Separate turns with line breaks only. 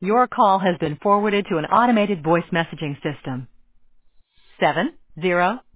Your call has been forwarded to an automated voice messaging system. 70